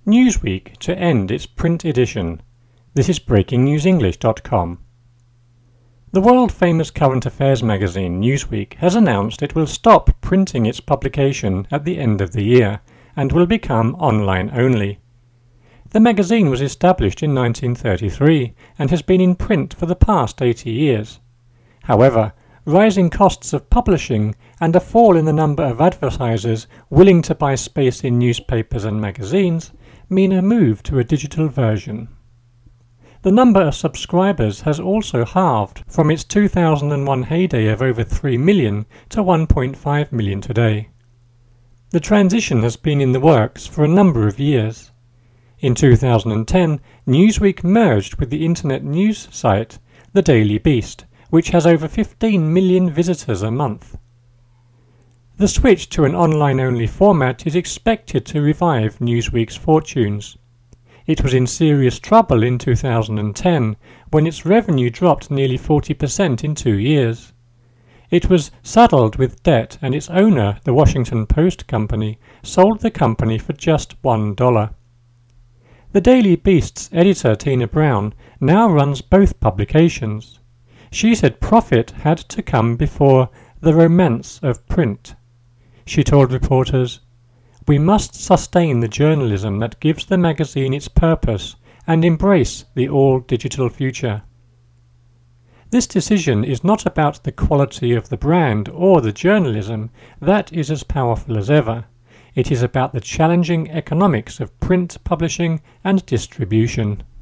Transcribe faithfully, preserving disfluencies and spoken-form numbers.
Newsweek to end its print edition. This is breaking news english dot com. The world-famous current affairs magazine Newsweek has announced it will stop printing its publication at the end of the year and will become online only. The magazine was established in nineteen thirty-three and has been in print for the past eighty years. However, rising costs of publishing and a fall in the number of advertisers willing to buy space in newspapers and magazines mean a move to a digital version. The number of subscribers has also halved from its two thousand one heyday of over three million to one point five million today. The transition has been in the works for a number of years. In two thousand ten, Newsweek merged with the internet news site The Daily Beast, which has over fifteen million visitors a month. The switch to an online-only format is expected to revive Newsweek's fortunes. It was in serious trouble in two thousand ten, when its revenue dropped nearly forty percent in two years. It was saddled with debt, and its owner, the Washington Post Company, sold the company for just one dollar. The Daily Beast's editor, Tina Brown, now runs both publications. She said profit had to come before the romance of print. She told reporters, "We must sustain the journalism that gives the magazine its purpose and embrace the all-digital future." This decision is not about the quality of the brand or the journalism. That is as powerful as ever. It is about the challenging economics of print publishing and distribution.